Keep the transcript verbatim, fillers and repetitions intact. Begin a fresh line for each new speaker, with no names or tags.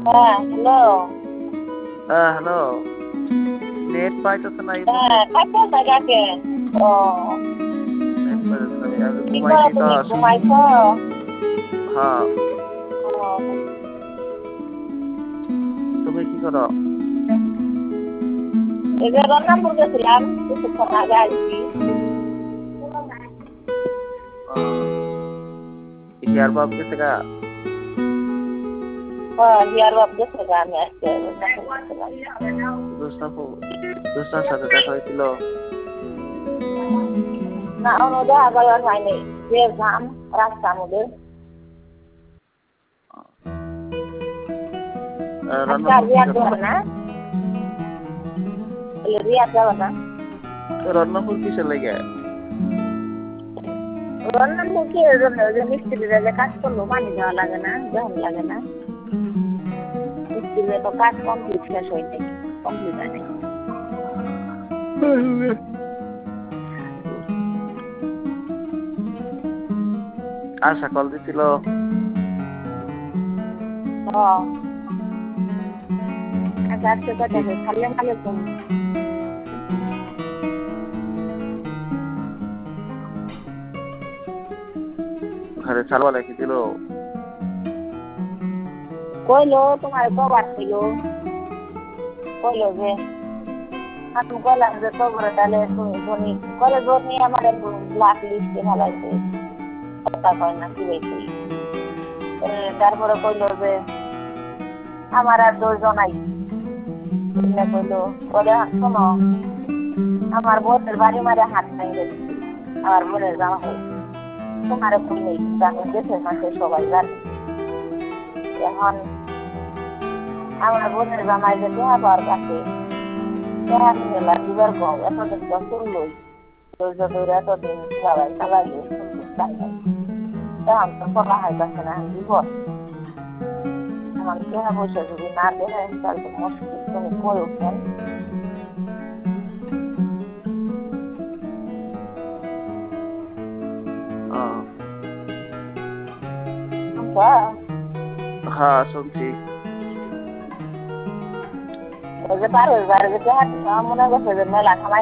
হ্যাঁ, হ্যালো।
হ্যাঁ, hello. Net পাইতেছে না এই মুহূর্তে।
হ্যাঁ, কাটছে জায়গা কে? ও।
নেট পাইতেছে না। আমি
কি করো
ঘুমাইছি তো
তুমি?
শুন
ঘুমাইছো?
হ্যাঁ।
ও।
তুমি কি করো?
এই যে রংনাপুর গেছিলাম, কিছুক্ষণ আগে আইছি।
ও। ইয়ার বাপ গেছে গা?
হ্যাঁ, হিয়ার বাপ গেছে গা, আমি আজকে রংনাপুর গেছিলাম।
জোসনাপুর জোসনার সাথে দেখা হয়েছিল?
না, ওনো দেখা করার হয়নি। যে ঝাম রাস্তার মধ্যে। আজকে আর
রত্নাপুর কি
রিয়াদ
করতে?
যাবে না? বলে রিয়াদ যাবে না?
রত্নাপুর কিসের লেগে?
রংনাপুর কি এর জন্য? ওই যে মিস্ত্রিরা যে কাজ করলো পানি দেওয়া লাগে না? দেওয়ান লাগে না? মিস্ত্রিরা তো কাজ কমপ্লিট শেষ হয়নি। কমপ্লিট হয়নি।
আশা কল দিছিল?
হ্যাঁ। আচ্ছা, আজকে
কি?
কটাকে? সালাম আলাইকুম।
ঘরে চালবা রেখে দিল?
কইলো তোমার কবার কইলো? কইলো যে আমি বললাম যে কবরে তাহলে ধনী করে জোর নিয়ে আমার ব্ল্যাক লিস্টে ফেলাইছে। কথা কয় না কি হয়েছে। তারপরে কইলো যে আমার আর দোষ নাই। কইলো বলে শোনো, আমার বোনের বাড়ি মারে হাত ভেঙে দিচ্ছি। আমার বোনের জামাই তোমার কই নেই, কিন্তু আমি দেশের মাসে সবাই জানি। এখন আমার বোনের জামাই যে দেহা পাওয়ার কাছে দেহা মেলা দিবার কম, এতদিন তো শুনলই ধৈর্য ধরে এতদিন সবাই চালাইলে শুনতে চাই নাই। এখন তো বলা হইতাছে না বিপদ। আমার দেহা পয়সা যদি না দেয় তাহলে তো মুশকিল। তুমি কই উঠেন?
হ্যাঁ, শুনছি।
ওই যে পারো এবার যে মনে করছে যে মেলা খামাই